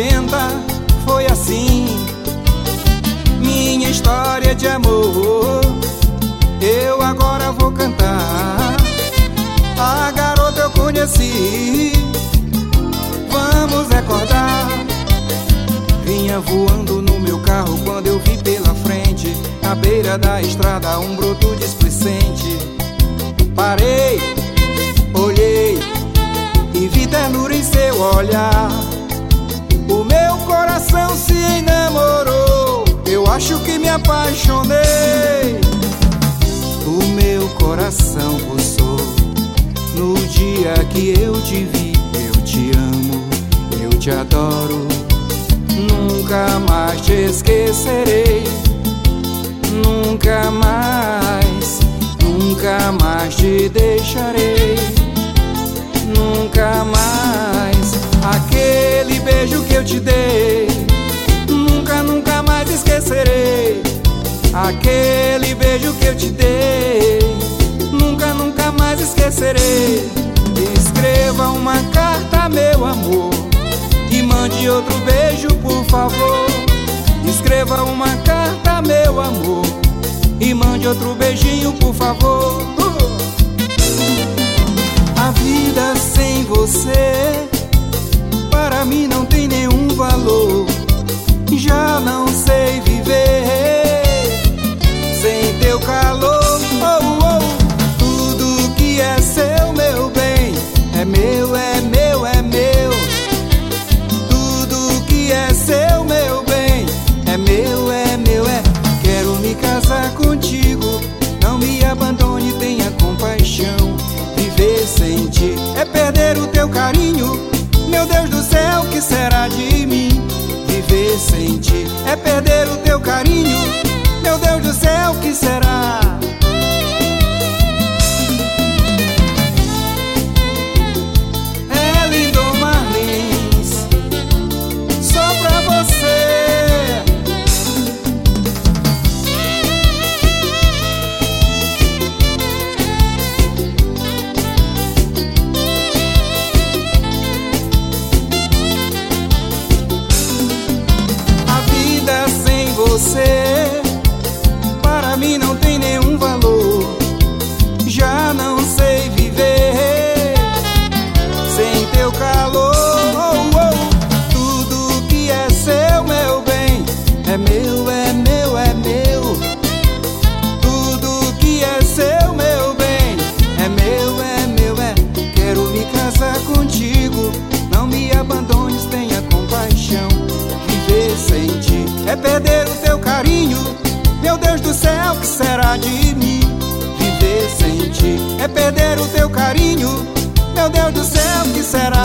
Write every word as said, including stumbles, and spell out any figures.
noventa foi assim minha história de amor. Eu agora vou cantar. A garota eu conheci, vamos recordar. Vinha voando no meu carro quando eu vi pela frente, à beira da estrada, um broto displicente. Parei, olhei e vi ternura em seu olhar. O meu coração se enamorou, eu acho que me apaixonei. O meu coração pulsou no dia que eu te vi. Eu te amo, eu te adoro, nunca mais te esquecerei. Nunca mais, nunca mais te deixarei. Nunca mais aquele beijo que eu te dei, nunca, nunca mais esquecerei. Aquele beijo que eu te dei, nunca, nunca mais esquecerei. Escreva uma carta, meu amor, e mande outro beijo, por favor. Escreva uma carta, meu amor, e mande outro beijinho, por favor. A vida sem você para mim não tem nenhum valor. Já não sei viver sem teu calor. Oh, oh. Tudo que é seu, meu bem, é meu, é meu, é meu. Tudo que é seu, meu bem, é meu, é meu, é. Quero me casar contigo, não me abandone, tenha compaixão. Viver sem ti é perder o teu carinho. Meu Deus do céu, que será de mim? Viver sem ti é perder o teu carinho. Meu Deus do céu, que será? É lindo, Marlins, só pra você. Sem você para mim não tem nenhum valor. Já não sei viver sem teu calor. Oh, oh. Tudo que é seu, meu bem, é meu, é meu, é meu. Tudo que é seu, meu bem, é meu, é meu, é. Quero me casar contigo, não me abandones, tenha compaixão. Viver sem ti é perder o teu carinho. Meu Deus do céu, que será de mim? Viver sem ti é perder o teu carinho. Meu Deus do céu, que será?